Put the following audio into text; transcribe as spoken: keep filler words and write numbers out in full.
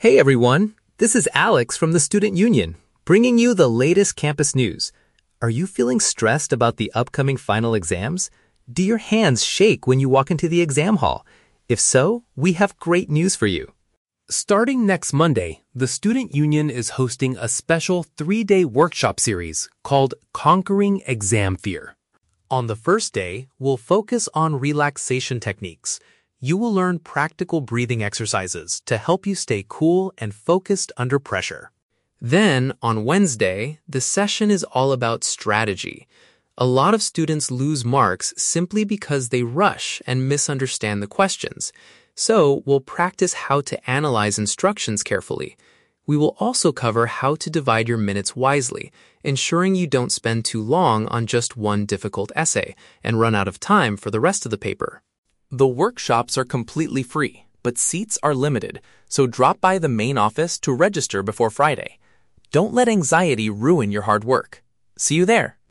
Hey everyone, this is Alex from the Student Union, bringing you the latest campus news. Are you feeling stressed about the upcoming final exams? Do your hands shake when you walk into the exam hall? If so, we have great news for you. Starting next Monday, the Student Union is hosting a special three-day workshop series called Conquering Exam Fear. On the first day, we'll focus on relaxation techniques. You will learn practical breathing exercises to help you stay cool and focused under pressure. Then, on Wednesday, the session is all about strategy. A lot of students lose marks simply because they rush and misunderstand the questions. So, we'll practice how to analyze instructions carefully. We will also cover how to divide your minutes wisely, ensuring you don't spend too long on just one difficult essay and run out of time for the rest of the paper. The workshops are completely free, but seats are limited, so drop by the main office to register before Friday. Don't let anxiety ruin your hard work. See you there.